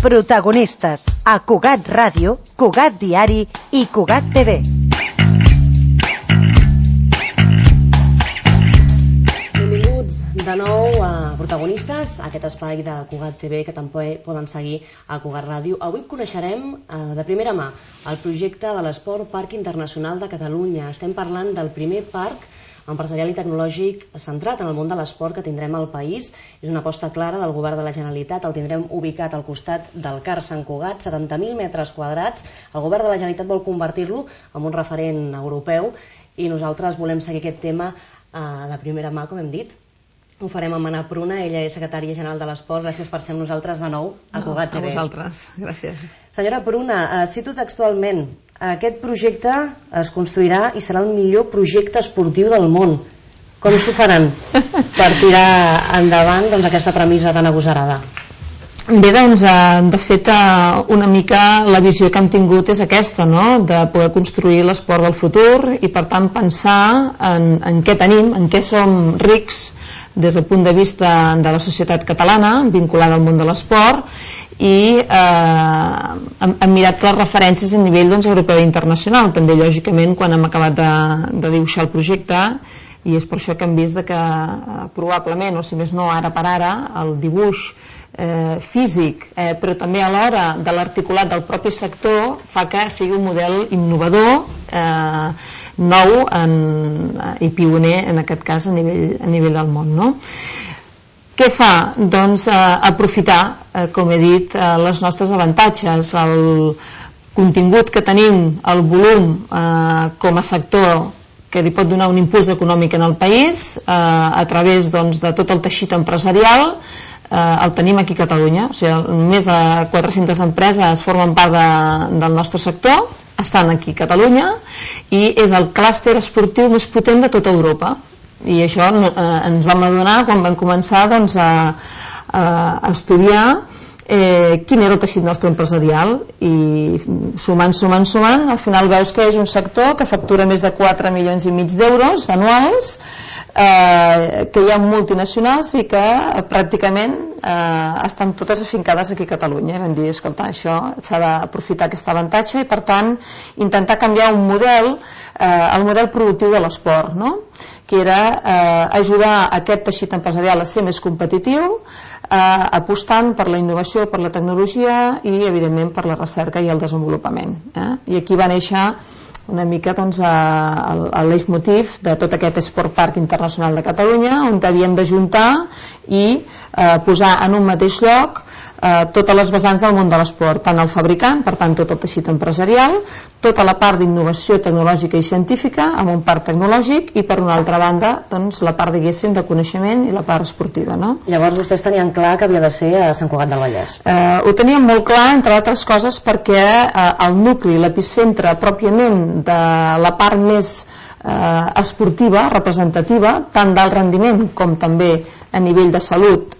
Protagonistes a Cugat Ràdio, Cugat Diari i Cugat TV. Benvinguts de nou a Protagonistes, a aquest espai de Cugat TV que també poden seguir a Cugat Ràdio. Avui coneixerem de primera mà el projecte de l'Esport Parc Internacional de Catalunya. Estem parlant del primer parc empresarial i tecnològic centrat en el món de l'esport que tindrem al país. És una aposta clara del govern de la Generalitat. El tindrem ubicat al costat del CAR Sant Cugat, 70.000 metres quadrats. El govern de la Generalitat vol convertir-lo en un referent europeu i nosaltres volem seguir aquest tema de primera mà, com hem dit. Ho farem amb Anna Pruna, ella és secretària general de l'Esport. Gràcies per ser amb nosaltres de nou a Cugat TV. A vosaltres, gràcies. Senyora Pruna, cito textualment: aquest projecte es construirà i serà el millor projecte esportiu del món. Com s'ho faran per tirar endavant aquesta premissa tan agosarada? Bé, doncs, de fet, una mica la visió que hem tingut és aquesta, no?, de poder construir l'esport del futur i, per tant, pensar en què tenim, en què som rics des del punt de vista de la societat catalana vinculada al món de l'esport, i hem mirat les referències a nivell europeu i internacional, també lògicament quan hem acabat de dibuixar el projecte, i és per això que hem vist que probablement, o si més no ara per ara, el dibuix físic, però també alhora de l'articulat del propi sector fa que sigui un model innovador, nou i pioner en aquest cas a nivell del món, no? Què fa? Doncs aprofitar, com he dit, les nostres avantatges, el contingut que tenim, el volum com a sector que li pot donar un impuls econòmic en el país a través de tot el teixit empresarial. El tenim aquí a Catalunya, o sigui, més de 400 empreses formen part del nostre sector, estan aquí a Catalunya, i és el clúster esportiu més potent de tota Europa. I això ens vam adonar quan vam començar a estudiar quin era el teixit nostre empresarial, i sumant, al final veus que és un sector que factura més de 4,5 milions d'euros anuals, que hi ha multinacionals i que pràcticament estan totes afincades aquí a Catalunya. Vam dir, escolta, això s'ha d'aprofitar aquest avantatge i, per tant, intentar canviar un model, el model productiu de l'esport, no?, que era ajudar aquest teixit empresarial a ser més competitiu, apostant per la innovació, per la tecnologia i, evidentment, per la recerca i el desenvolupament. I aquí va néixer una mica el leitmotiv de tot aquest Esport Parc Internacional de Catalunya, on havíem d'ajuntar i posar en un mateix lloc totes les vessants del món de l'esport, tant el fabricant, per tant tot el teixit empresarial, tota la part d'innovació tecnològica i científica amb un parc tecnològic, i per una altra banda la part, diguéssim, de coneixement i la part esportiva, no? Llavors vostès tenien clar que havia de ser a Sant Cugat del Vallès. Ho teníem molt clar, entre altres coses perquè el nucli, l'epicentre pròpiament de la part més esportiva, representativa, tant d'alt rendiment com també a nivell de salut,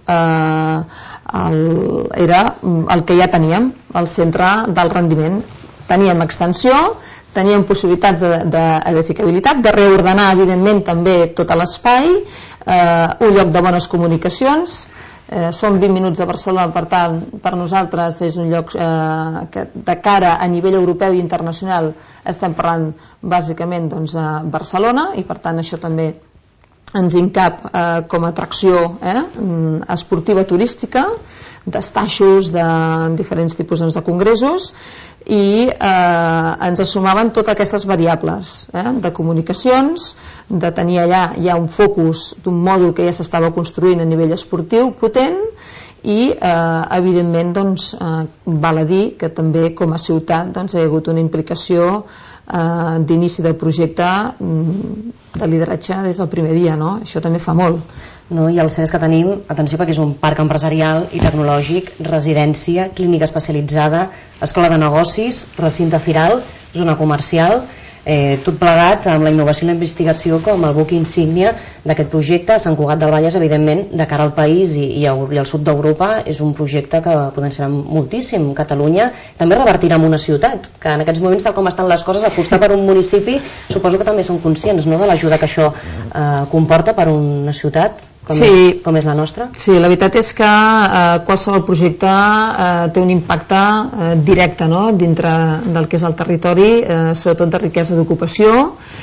era el que ja teníem, el centre d'alt rendiment. Teníem extensió, teníem possibilitats d'edificabilitat, de reordenar, evidentment, també tot l'espai, un lloc de bones comunicacions. Són 20 minuts de Barcelona, per tant, per nosaltres és un lloc que, de cara a nivell europeu i internacional, estem parlant bàsicament a Barcelona, i per tant això també ens encap com a atracció esportiva turística, d'estaixos, de diferents tipus de congressos, i ens assumaven totes aquestes variables de comunicacions, de tenir allà ja un focus d'un mòdul que ja s'estava construint a nivell esportiu potent, i evidentment val a dir que també com a ciutat hi ha hagut una implicació d'inici del projecte, de lideratge des del primer dia, no? Això també fa molt. I el cert és que tenim, atenció, perquè és un parc empresarial i tecnològic, residència, clínica especialitzada, escola de negocis, recinte firal, zona comercial, tot plegat amb la innovació i la investigació com el buc insígnia d'aquest projecte. Sant Cugat del Vallès, evidentment, de cara al país i al sud d'Europa, és un projecte que potenciarà moltíssim Catalunya, també revertirà en una ciutat, que en aquests moments, tal com estan les coses, apostar per un municipi, suposo que també són conscients, no?, de l'ajuda que això comporta per una ciutat. com és la nostra? Sí, la veritat és que qualsevol projecte té un impacte directe, no?, dintre del que és el territori, sobretot de riquesa d'ocupació,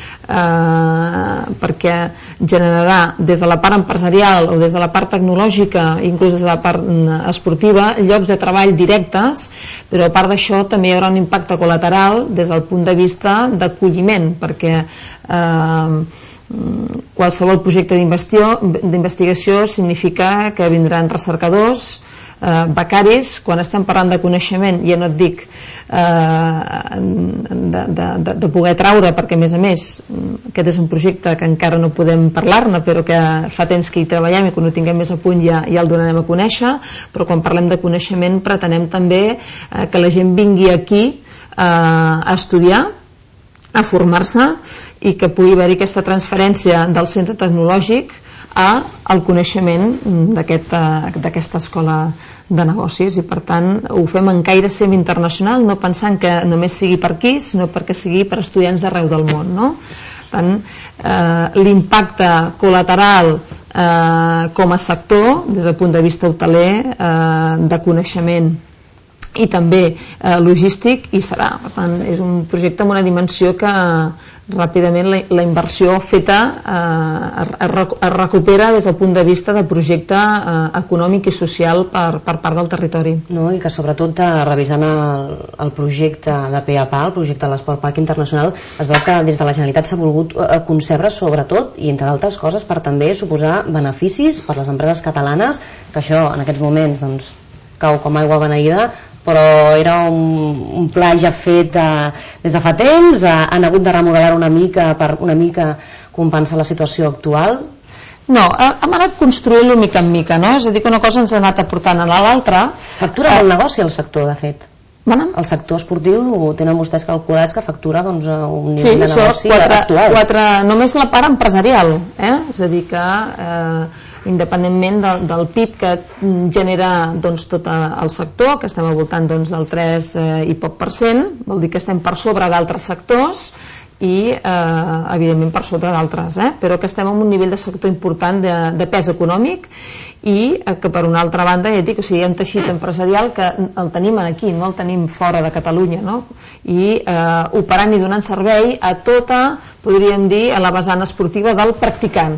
perquè generarà des de la part empresarial o des de la part tecnològica, inclús des de la part esportiva, llocs de treball directes, però a part d'això també hi haurà un impacte col·lateral des del punt de vista d'acolliment, perquè qualsevol projecte d'investigació significa que vindran recercadors, becaris. Quan estem parlant de coneixement, ja no et dic de poder traure, perquè a més aquest és un projecte que encara no podem parlar-ne, però que fa temps que hi treballem i quan ho tinguem més a punt ja el donarem a conèixer. Però quan parlem de coneixement pretenem també que la gent vingui aquí a estudiar, a formar-se, i que pugui haver-hi aquesta transferència del centre tecnològic al coneixement d'aquesta escola de negocis, i per tant ho fem en caire semi-internacional, no pensant que només sigui per aquí, sinó perquè sigui per estudiants d'arreu del món, no? Per tant, l'impacte col·lateral com a sector, des del punt de vista hoteler, de coneixement i també logístic, hi serà. Per tant, és un projecte amb una dimensió que ràpidament la inversió feta es recupera des del punt de vista de projecte econòmic i social per part del territori. No, i que sobretot revisant el projecte de PAPA, el projecte de l'Esport Parc Internacional, es veu que des de la Generalitat s'ha volgut concebre sobretot, i entre d'altres coses, per també suposar beneficis per les empreses catalanes, que això en aquests moments doncs, cau com aigua beneïda, però era un pla ja fet des de fa temps. Han hagut de remodelar una mica per una mica compensar la situació actual? No, hem anat construint-lo mica en mica, no? És a dir, que una cosa ens ha anat aportant a l'altra. Factura molt negoci el sector, de fet. El sector esportiu tenen vostès calculats que factura un nivell de negoci actual. Només la part empresarial, és a dir que independentment del PIB que genera tot el sector, que estem al voltant del 3 i poc %, vol dir que estem per sobre d'altres sectors i evidentment per sobre d'altres, però que estem en un nivell de sector important de pes econòmic, i que per una altra banda ja dic, hi ha un teixit empresarial que el tenim aquí, no el tenim fora de Catalunya, no? I operant i donant servei a tota, podríem dir, a la vessant esportiva del practicant.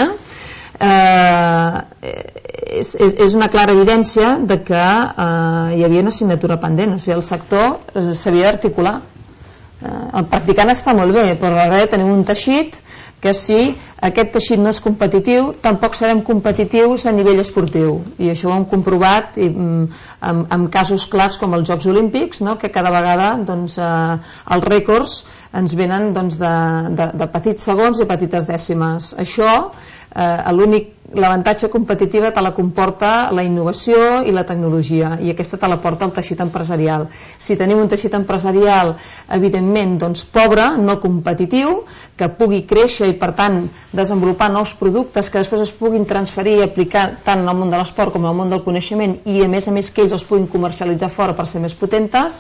És una clara evidència de que hi havia una assignatura pendent, o sigui, el sector s'havia d'articular. El practicant està molt bé, però a vegades tenim un teixit que si aquest teixit no és competitiu, tampoc serem competitius a nivell esportiu, i això ho hem comprovat amb casos clars com els Jocs Olímpics, que cada vegada els rècords ens venen de petits segons i petites dècimes. Això, l'avantatge competitiva te la comporta la innovació i la tecnologia, i aquesta te la porta el teixit empresarial. Si tenim un teixit empresarial evidentment pobre, no competitiu, que pugui créixer i per tant desenvolupar nous productes que després es puguin transferir i aplicar tant en el món de l'esport com en el món del coneixement, i a més que ells els puguin comercialitzar fora per ser més potentes,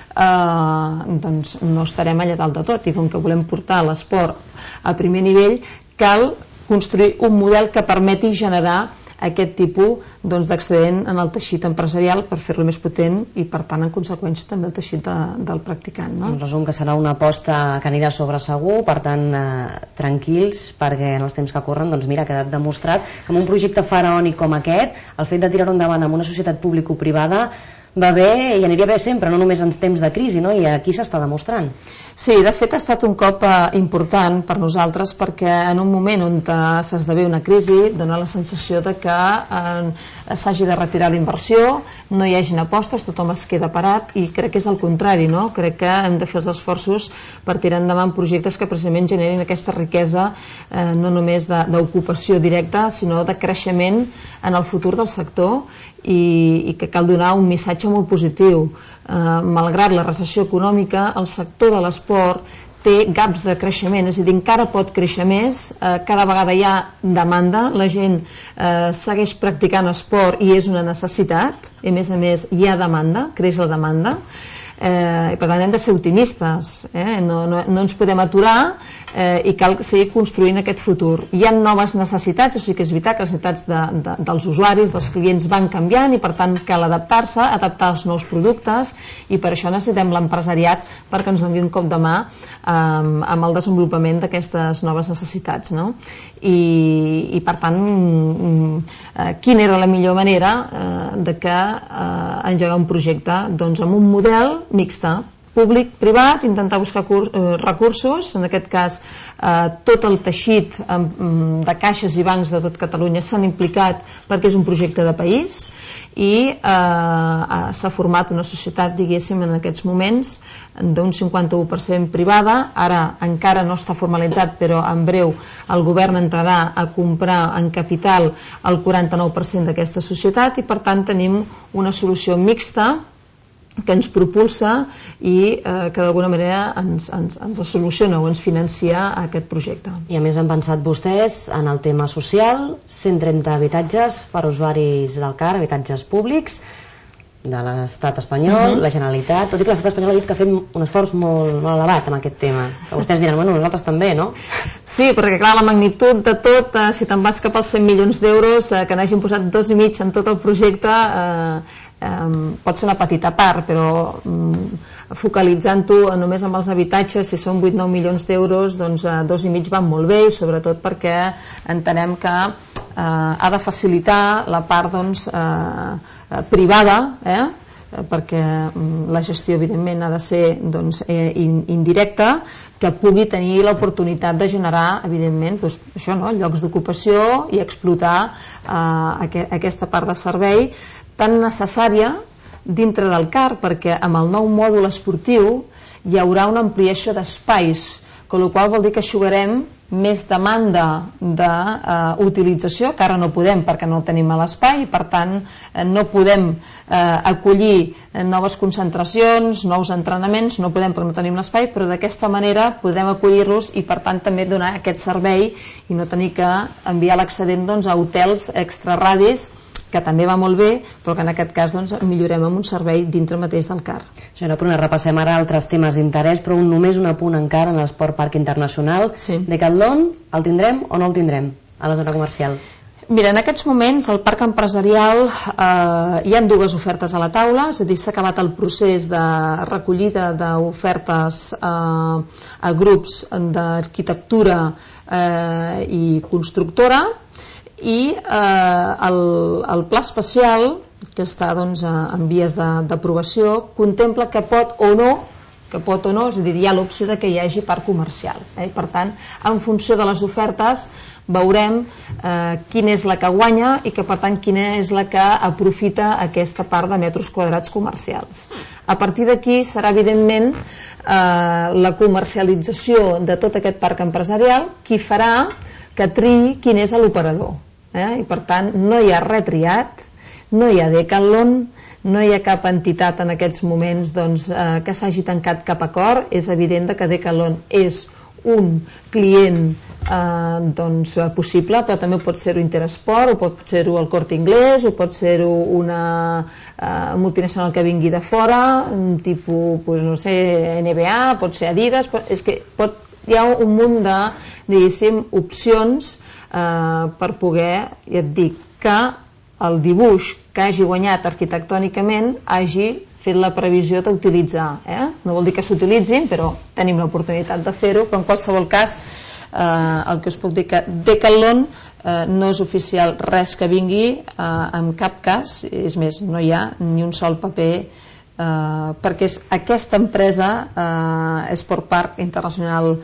doncs no estarem allà dalt de tot. I com que volem portar l'esport a primer nivell, cal construir un model que permeti generar aquest tipus d'excedent en el teixit empresarial per fer-lo més potent i per tant en conseqüència també el teixit del practicant. En resum, que serà una aposta que anirà sobre segur, per tant tranquils, perquè en els temps que corren ha quedat demostrat que amb un projecte faraònic com aquest, el fet de tirar-ho endavant amb una societat público-privada va bé i aniria bé sempre, no només en temps de crisi, i aquí s'està demostrant. Sí, de fet ha estat un cop important per nosaltres, perquè en un moment on s'esdevé una crisi dona la sensació de que s'hagi de retirar la inversió, no hi hagin apostes, tothom es queda parat, i crec que és el contrari, crec que hem de fer els esforços per tirar endavant projectes que precisament generin aquesta riquesa, no només d'ocupació directa, sinó de creixement en el futur del sector, i que cal donar un missatge molt positiu. Malgrat la recessió econòmica, el sector de l'esport té gaps de creixement, és a dir, encara pot créixer més, cada vegada hi ha demanda, la gent segueix practicant esport i és una necessitat, i a més hi ha demanda, creix la demanda. i per tant hem de ser optimistes, no ens podem aturar i cal seguir construint aquest futur. Hi ha noves necessitats, o sigui que és veritat que les necessitats dels usuaris, dels clients van canviant i per tant cal adaptar-se, adaptar els nous productes, i per això necessitem l'empresariat perquè ens doni un cop de mà amb el desenvolupament d'aquestes noves necessitats, no? I per tant quina era la millor manera de que engegar un projecte? Doncs amb un model mixte, públic-privat, intentar buscar recursos, en aquest cas tot el teixit de caixes i bancs de tot Catalunya s'han implicat perquè és un projecte de país i s'ha format una societat, diguéssim, en aquests moments d'un 51% privada. Ara encara no està formalitzat, però en breu el govern entrarà a comprar en capital el 49% d'aquesta societat i per tant tenim una solució mixta que ens propulsa i que d'alguna manera ens soluciona o ens financia aquest projecte. I a més han pensat vostès en el tema social, 130 habitatges per usuaris del CAR, habitatges públics de l'estat espanyol, la Generalitat, tot i que l'estat espanyol ha dit que ha fet un esforç molt elevat en aquest tema. Que vostès diran, bueno, nosaltres també, no? Sí, perquè clar, la magnitud de tot, si te'n vas cap als 100 milions d'euros, que n'hagin posat 2,5 en tot el projecte, pot ser una petita part, però focalitzant-ho només amb els habitatges, si són 8-9 milions d'euros, doncs 2,5 van molt bé, i sobretot perquè entenem que ha de facilitar la part privada, perquè la gestió evidentment ha de ser indirecta, que pugui tenir l'oportunitat de generar evidentment això, llocs d'ocupació i explotar aquesta part de servei tan necessària dintre del CAR, perquè amb el nou mòdul esportiu hi haurà una ampliació d'espais, amb la qual vol dir que eixugarem més demanda d'utilització, que ara no podem perquè no tenim l'espai i per tant no podem acollir noves concentracions, nous entrenaments, no podem perquè no tenim l'espai, però d'aquesta manera podrem acollir-los i per tant també donar aquest servei i no tenir que enviar l'excedent a hotels extraradis, que també va molt bé, però que en aquest cas millorem amb un servei dintre mateix del CAR. Senyora Pruna, repassem ara altres temes d'interès, però només un apunt encara en l'Esport Parc Internacional. Decathlon, el tindrem o no el tindrem a la zona comercial? Mira, en aquests moments al parc empresarial hi ha dues ofertes a la taula, és a dir, s'ha acabat el procés de recollida d'ofertes a grups d'arquitectura i constructora, i el pla especial, que està en vies d'aprovació, contempla que pot o no, és a dir, hi ha l'opció de que hi hagi parc comercial. Per tant, en funció de les ofertes veurem quina és la que guanya i que per tant quina és la que aprofita aquesta part de metres quadrats comercials. A partir d'aquí serà evidentment la comercialització de tot aquest parc empresarial qui farà que triï quin és l'operador. I per tant no hi ha res triat, no hi ha Decathlon, no hi ha cap entitat en aquests moments que s'hagi tancat cap acord. És evident que Decathlon és un client possible, però també pot ser-ho Interesport, o pot ser-ho el Corte Inglés, o pot ser-ho una multinacional que vingui de fora, tipus, no sé, NBA, pot ser Adidas, és que hi ha un munt de, diguéssim, opcions per poder, ja et dic, que el dibuix que hagi guanyat arquitectònicament hagi fet la previsió d'utilitzar. No vol dir que s'utilitzin, però tenim l'oportunitat de fer-ho, però en qualsevol cas el que us puc dir que Decathlon no és oficial res que vingui en cap cas, és més, no hi ha ni un sol paper perquè és aquesta empresa Esport Parc Internacional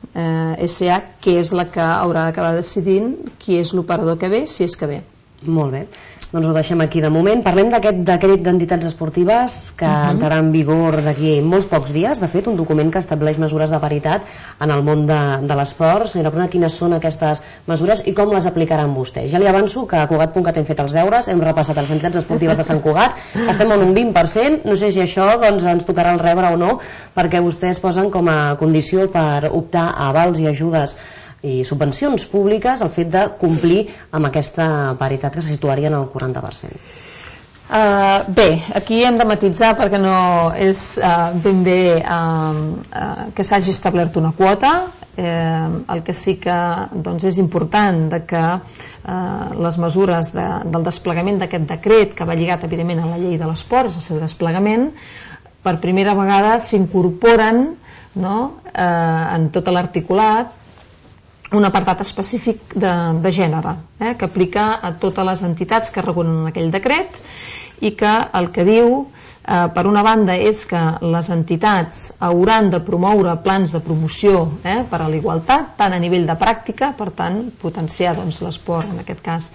SA que és la que haurà d'acabar decidint qui és l'operador que ve, si és que ve. Molt bé, doncs ho deixem aquí de moment. Parlem d'aquest decret d'entitats esportives que entrarà en vigor d'aquí molts pocs dies. De fet, un document que estableix mesures de paritat en el món de l'esport. Senyora Pruna, quines són aquestes mesures i com les aplicaran vostès? Ja li avanço que a Cugat.cat hem fet els deures, hem repassat les entitats esportives de Sant Cugat, estem en un 20%, no sé si això ens tocarà el rebre o no, perquè vostès posen com a condició per optar a avals i ajudes i subvencions públiques el fet de complir amb aquesta paritat que se situaria en el 40%. Bé, aquí hem de matisar perquè no és ben bé que s'hagi establert una quota. El que sí que doncs, és important que les mesures del desplegament d'aquest decret, que va lligat evidentment a la llei de l'esport, és el seu desplegament, per primera vegada s'incorporen, no, en tot l'articulat un apartat específic de gènere, que aplica a totes les entitats que regulen aquell decret, i que el que diu, per una banda, és que les entitats hauran de promoure plans de promoció per a la igualtat, tant a nivell de pràctica, per tant, potenciar doncs, l'esport, en aquest cas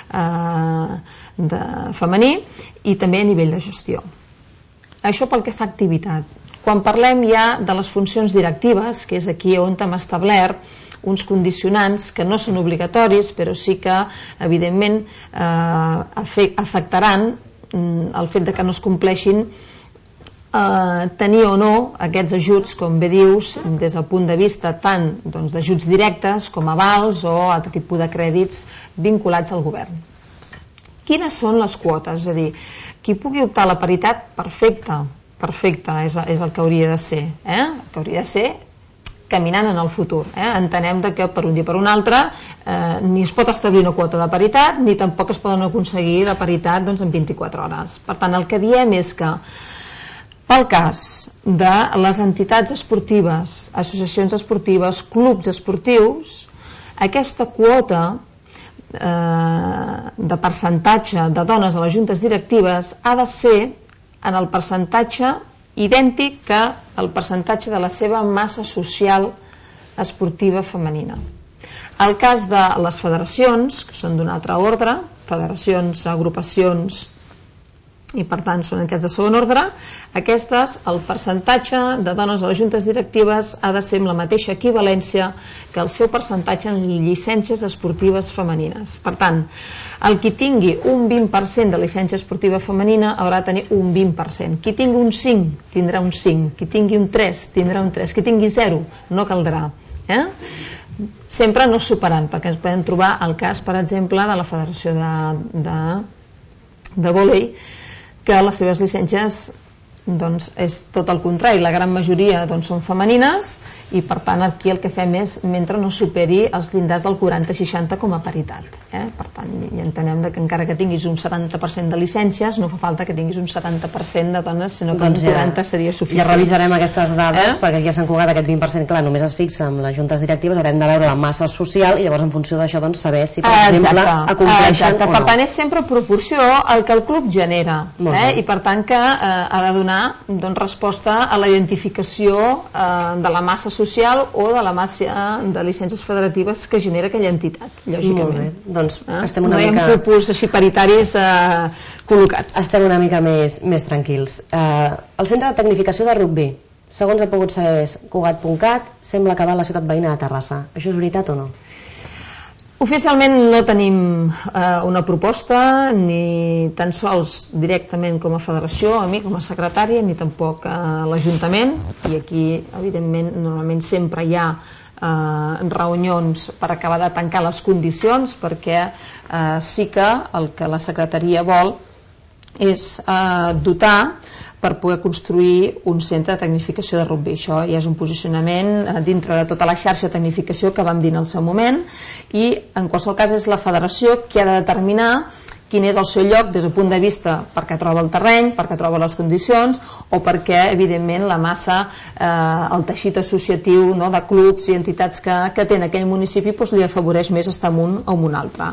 femení, i també a nivell de gestió. Això pel que fa a activitat. Quan parlem ja de les funcions directives, que és aquí on hem establert uns condicionants que no són obligatoris, però sí que, evidentment, afectaran el fet de que no es compleixin tenir o no aquests ajuts, com bé dius, des del punt de vista tant d'ajuts directes com avals o altre tipus de crèdits vinculats al govern. Quines són les quotes? És a dir, qui pugui optar a la paritat, perfecte, és el que hauria de ser, que hauria de ser caminant en el futur. Entenem que per un dia o per un altre ni es pot establir una quota de paritat ni tampoc es poden aconseguir la paritat en 24 hores. Per tant, el que diem és que pel cas de les entitats esportives, associacions esportives, clubs esportius, aquesta quota de percentatge de dones a les juntes directives ha de ser en el percentatge idèntic que el percentatge de la seva massa social esportiva femenina. El cas de les federacions, que són d'un altre ordre, federacions, agrupacions, i per tant són entitats de segon ordre, aquestes, el percentatge de dones a les juntes directives ha de ser amb la mateixa equivalència que el seu percentatge en llicències esportives femenines. Per tant, el qui tingui un 20% de llicència esportiva femenina haurà de tenir un 20%. Qui tingui un 5 tindrà un 5, qui tingui un 3 tindrà un 3, qui tingui 0 no caldrà. Sempre no superant, perquè ens podem trobar el cas, per exemple, de la Federació de Vòlei, que les seves llicències és tot el contrari, la gran majoria són femenines i per tant aquí el que fem és mentre no superi els llindars del 40-60 com a paritat. Per tant, ja entenem que encara que tinguis un 70% de llicències no fa falta que tinguis un 70% de dones, sinó que un 40 seria suficient. Ja revisarem aquestes dades perquè aquí a Sant Cugat aquest 20% clar, només es fixa amb les juntes directives, haurem de veure la massa social i llavors en funció d'això saber si per exemple acompleixen o no. Per tant és sempre proporció al que el club genera i per tant que ha de donar resposta a la identificació de la massa social o de la massa de llicències federatives que genera aquella entitat, lògicament. Doncs estem una mica... No hi ha grupos així paritaris col·locats. Estem una mica més tranquils. El centre de tecnificació de rugbi, segons he pogut saber, Cugat.cat, sembla acabar a la ciutat veïna de Terrassa. Això és veritat o no? Oficialment no tenim una proposta, ni tan sols directament com a federació, a mi com a secretària, ni tampoc a l'Ajuntament, i aquí, evidentment, normalment sempre hi ha reunions per acabar de tancar les condicions, perquè sí que el que la secretaria vol és dotar per poder construir un centre de tecnificació de rugbi. Això ja és un posicionament dintre de tota la xarxa de tecnificació que vam dir en el seu moment, i en qualsevol cas és la federació qui ha de determinar quin és el seu lloc des del punt de vista perquè troba el terreny, perquè troba les condicions o perquè evidentment la massa, el teixit associatiu de clubs i entitats que té en aquell municipi li afavoreix més estar en un o en un altre.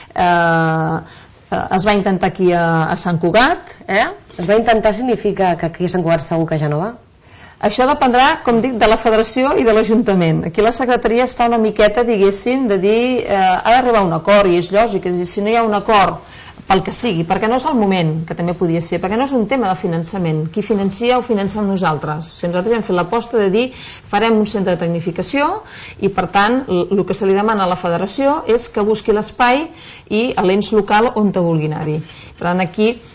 Es va intentar aquí a Sant Cugat. Es va intentar significa que aquí a Sant Cugat segur que ja no va? Això dependrà, com dic, de la federació i de l'Ajuntament. Aquí la secretaria està una miqueta, diguéssim, de dir ha d'arribar a un acord, i és lògic, és a dir, si no hi ha un acord pel que sigui, perquè no és el moment, que també podia ser, perquè no és un tema de finançament, qui financia ho financem nosaltres. Si nosaltres hem fet l'aposta de dir farem un centre de tecnificació i per tant el que se li demana a la federació és que busqui l'espai i a l'ens local on te vulgui anar-hi. Per tant aquí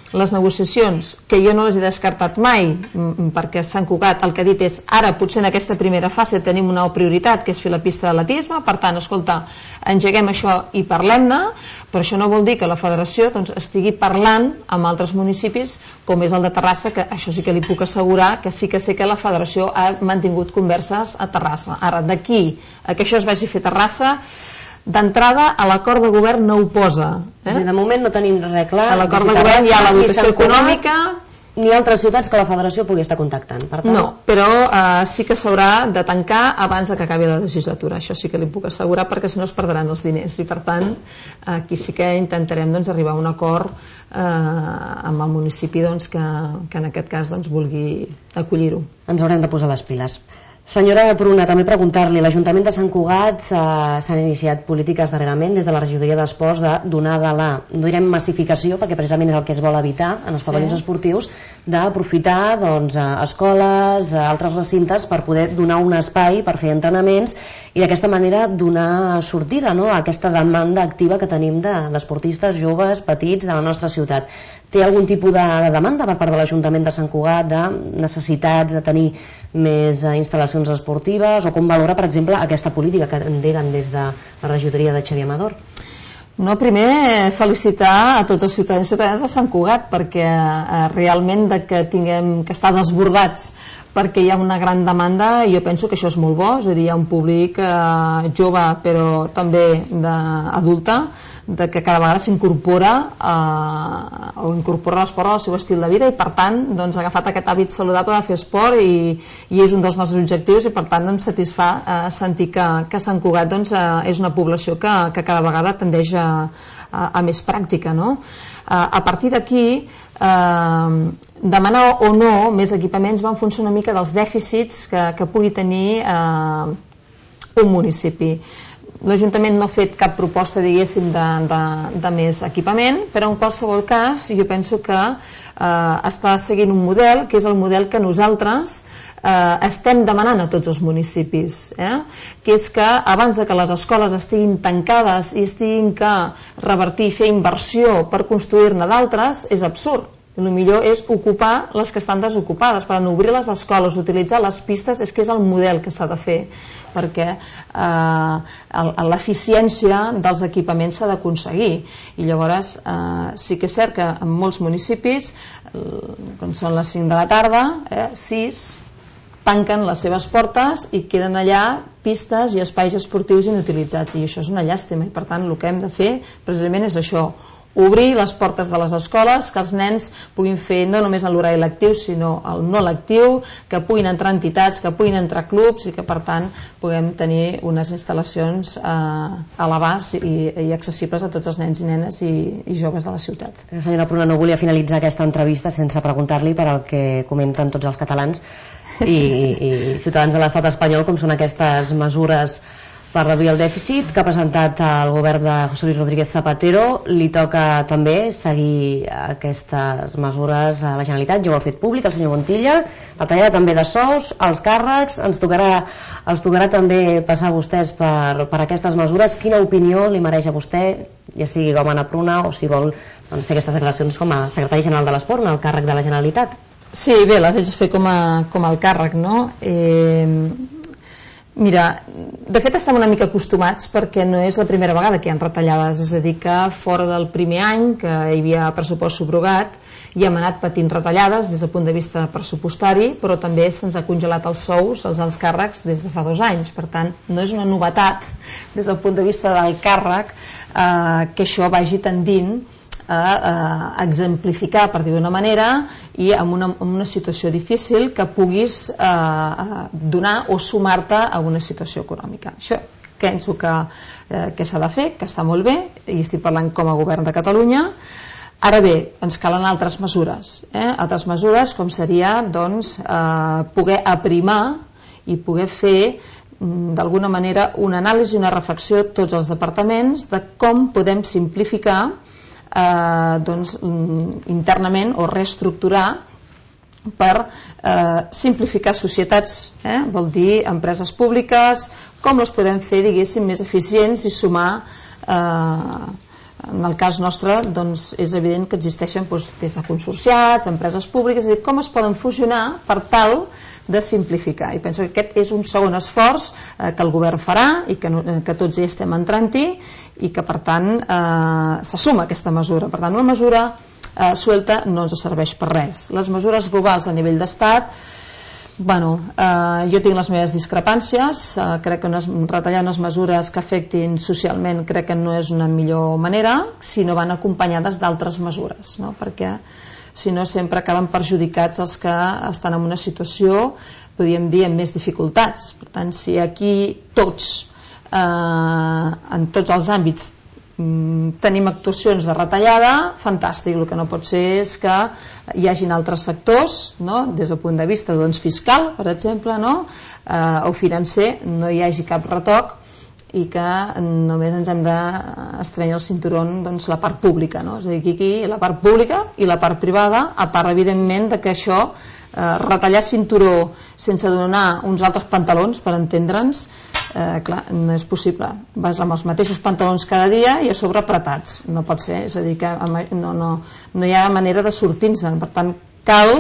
les negociacions, que jo no les he descartat mai, perquè Sant Cugat el que ha dit és ara potser en aquesta primera fase tenim una prioritat, que és fer la pista d'atletisme, per tant, escolta, engeguem això i parlem-ne, però això no vol dir que la federació doncs, estigui parlant amb altres municipis, com és el de Terrassa, que això sí que li puc assegurar que sí que sé que la federació ha mantingut converses a Terrassa. Ara, d'aquí a que això es vagi a fer a Terrassa, d'entrada a l'acord de govern no ho posa. De moment no tenim res clar. A l'acord de govern hi ha la dotació econòmica, ni altres ciutats que la federació pugui estar contactant. Per tant... No, però sí que s'haurà de tancar abans que acabi la legislatura. Això sí que li puc assegurar, perquè si no es perdran els diners. I per tant, aquí sí que intentarem doncs, arribar a un acord amb el municipi doncs, que en aquest cas doncs, vulgui acollir-ho. Ens haurem de posar les piles. Senyora Pruna, també preguntar-li, l'Ajuntament de Sant Cugat s'han iniciat polítiques darrerament des de la regidoria d'esports de donar de la, no direm massificació, perquè precisament és el que es vol evitar en els pavellons esportius, d'aprofitar doncs, escoles, altres recintes per poder donar un espai per fer entrenaments i d'aquesta manera donar sortida, no?, a aquesta demanda activa que tenim d'esportistes joves, petits de la nostra ciutat. Té algun tipus de demanda per part de l'Ajuntament de Sant Cugat, de necessitats de tenir més instal·lacions esportives, o com valora, per exemple, aquesta política que endeguen des de la regidoria de Xavier Amador? No, primer felicitar a tots els ciutadans i ciutadanes de Sant Cugat, perquè realment que tinguem que estar desbordats perquè hi ha una gran demanda, i jo penso que això és molt bo, és a dir, hi ha un públic jove però també adulta, que cada vegada s'incorpora o incorpora l'esport al seu estil de vida, i per tant doncs, ha agafat aquest hàbit saludable de fer esport i és un dels nostres objectius, i per tant ens satisfà sentir que Sant Cugat doncs, és una població que cada vegada tendeix a més pràctica, no? A partir d'aquí demanar o no més equipaments va en funció una mica dels dèficits que pugui tenir un municipi. L'Ajuntament no ha fet cap proposta, diguéssim, de més equipament, però en qualsevol cas jo penso que està seguint un model, que és el model que nosaltres estem demanant a tots els municipis, que és que abans de que les escoles estiguin tancades i estiguin que revertir, fer inversió per construir-ne d'altres, és absurd. El millor és ocupar les que estan desocupades. Per tant, obrir les escoles, utilitzar les pistes, és que és el model que s'ha de fer, perquè l'eficiència dels equipaments s'ha d'aconseguir. I llavors sí que és cert que en molts municipis, quan són les 5 de la tarda, 6, tanquen les seves portes i queden allà pistes i espais esportius inutilitzats, i això és una llàstima, i per tant el que hem de fer precisament és això, obrir les portes de les escoles, que els nens puguin fer no només l'horari lectiu sinó el no lectiu, que puguin entrar entitats, que puguin entrar clubs, i que per tant puguem tenir unes instal·lacions a l'abast i accessibles a tots els nens i nenes i joves de la ciutat. Senyora Pruna, no volia finalitzar aquesta entrevista sense preguntar-li per al que comenten tots els catalans i ciutadans de l'estat espanyol, com són aquestes mesures per reduir el dèficit que ha presentat el govern de José Luis Rodríguez Zapatero. Li toca també seguir aquestes mesures a la Generalitat, ja ho ha fet públic el senyor Montilla, la tallada també de sous, els càrrecs, els tocarà també passar vostès per aquestes mesures. Quina opinió li mereix a vostè, ja sigui com a Anna Pruna o si vol fer aquestes declaracions com a secretari general de l'esport en el càrrec de la Generalitat? Sí, bé, les haig de fer com a càrrec, no? Mira, de fet estem una mica acostumats perquè no és la primera vegada que hi ha retallades, és a dir que fora del primer any que hi havia pressupost subrogat ja hem anat patint retallades des del punt de vista pressupostari, però també se'ns ha congelat els sous, els alts càrrecs des de fa 2 anys, per tant no és una novetat des del punt de vista del càrrec que això vagi tendint a exemplificar, per dir d'una manera, i en una situació difícil que puguis donar o sumar-te a una situació econòmica. Això penso que s'ha de fer, que està molt bé, i estic parlant com a govern de Catalunya. Ara bé, ens calen altres mesures, altres mesures com seria doncs, poder aprimar i poder fer d'alguna manera una anàlisi i una reflexió a tots els departaments de com podem simplificar doncs, internament o reestructurar per simplificar societats, vol dir empreses públiques, com les podem fer, diguéssim, més eficients i sumar En el cas nostre doncs, és evident que existeixen des de consorciats, empreses públiques, és a dir, com es poden fusionar per tal de simplificar, i penso que aquest és un segon esforç que el govern farà i que tots hi estem entrant-hi, i que per tant s'assuma aquesta mesura. Per tant, una mesura suelta no ens serveix per res. Les mesures globals a nivell d'estat, jo tinc les meves discrepàncies, crec que retallar unes mesures que afectin socialment crec que no és una millor manera si no van acompanyades d'altres mesures, no? Perquè si no sempre acaben perjudicats els que estan en una situació, podríem dir, amb més dificultats. Per tant, si aquí tots, en tots els àmbits, tenim actuacions de retallada, fantàstic. El que no pot ser és que hi hagin altres sectors, no? Des del punt de vista fiscal, per exemple, no? O financer, no hi hagi cap retoc, i que només ens hem d'estrenyar el cinturón la part pública, no? És a dir, aquí la part pública i la part privada, a part evidentment de que això, retallar cinturó sense donar uns altres pantalons, per entendre'ns, clar, no és possible. Vas amb els mateixos pantalons cada dia i a sobre apretats, no pot ser, és a dir, que no hi ha manera de sortir-se'n. Per tant, cal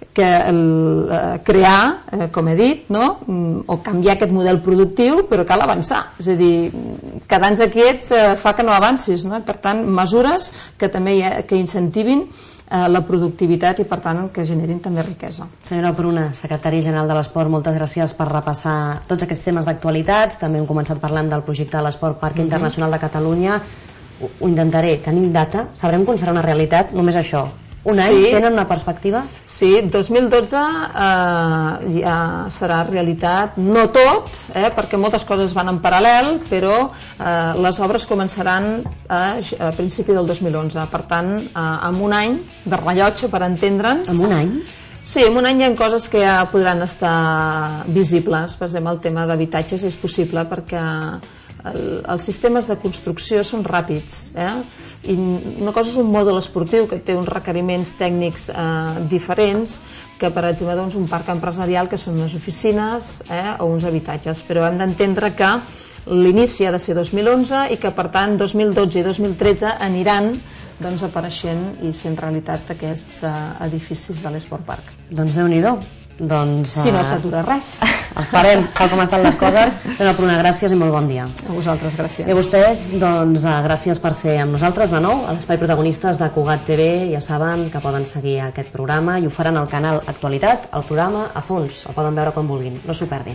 crear, com he dit, no? O canviar aquest model productiu, però cal avançar, és a dir, quedar-nos quiets fa que no avancis, no? Per tant, mesures que també que incentivin la productivitat i per tant que generin també riquesa. Senyora Pruna, secretària general de l'Esport, moltes gràcies per repassar tots aquests temes d'actualitat. També hem començat parlant del projecte de l'Esport Parc Internacional de Catalunya. Ho intentaré, tenim data, sabrem quan serà una realitat, només això. Un any, tenen una perspectiva? Sí, 2012 ja serà realitat, no tot, perquè moltes coses van en paral·lel, però les obres començaran a principi del 2011, per tant, amb un any de rellotge, per entendre'ns. Amb un any? Sí, en un any hi ha coses que ja podran estar visibles. Per exemple, el tema d'habitatges és possible perquè els sistemes de construcció són ràpids, i una cosa és un mòdul esportiu que té uns requeriments tècnics diferents que, per exemple, un parc empresarial que són unes oficines o uns habitatges, però hem d'entendre que l'inici ha de ser 2011 i que per tant 2012 i 2013 aniran apareixent i sent realitat aquests edificis de l'Esport Park. Doncs Déu-n'hi-do. Si no s'atura res. Esperem, tal com estan les coses. Senyora Pruna, gràcies i molt bon dia. A vosaltres, gràcies. I a vostès, gràcies per ser amb nosaltres de nou a l'Espai Protagonistes de Cugat TV. Ja saben que poden seguir aquest programa i ho faran al canal Actualitat, el programa a fons. El poden veure quan vulguin, no s'ho perdin.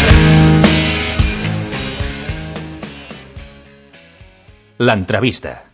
L'entrevista.